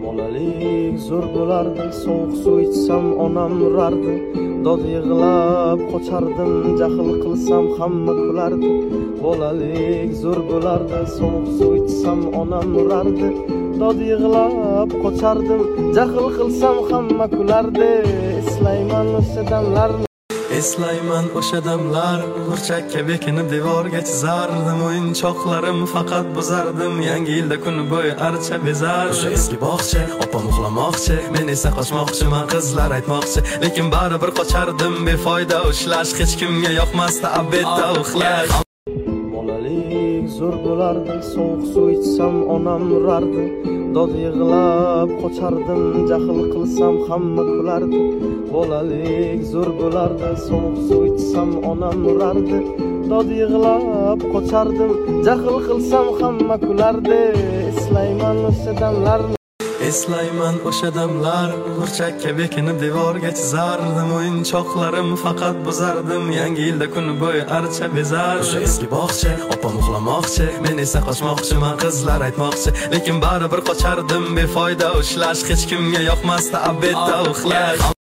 Bolalik zo'r bo'lardi, sovuq suv ichsam onam urardi. Dod yig'lab qochardim, jahl qilsam hamma kulardi. Bolalik zo'r bo'lardi, sovuq suv ichsam onam urardi. Dod yig'lab qochardim, jahl qilsam hamma kulardi. Eslayman o'sha damlarni, eslayman o'sha damlar, burchakka bekinib devorga chizardim, o'yinchoqlarim faqat buzardim, yangi yilda kun bo'yi archa bezar. O'sha eski bog'cha, opam uxlamoqchi, men esa qochmoqchiman, qizlar aytmoqchi, lekin baribir qochardim, befoyda ushlash, hech kimga yoqmasdi abedda uxlash. Bolalik zo'r bo'lardi, sovuq suv ichsam onam urardi. Dod yig'lab qochardim, jahl qilsam hamma kulardi. Bolalik zo'r bo'lardi, sovuq suv ichsam onam urardi. Dod yig'lab qochardim, jahl qilsam hamma kulardi. Eslayman o'sha damlarni, eslayman o'sha damlar, burchakka bekinib devorga chizardim, o'yinchoqlarim faqat buzardim, yangi yilda kun bo'yi archa bezar. O'sha eski bog'cha, opam uxlamoqchi, men esa qochmoqchiman, qizlar aytmoqchi, lekin baribir qochardim, befoyda ushlash, hech kimga yoqmasdi abedda uxlash.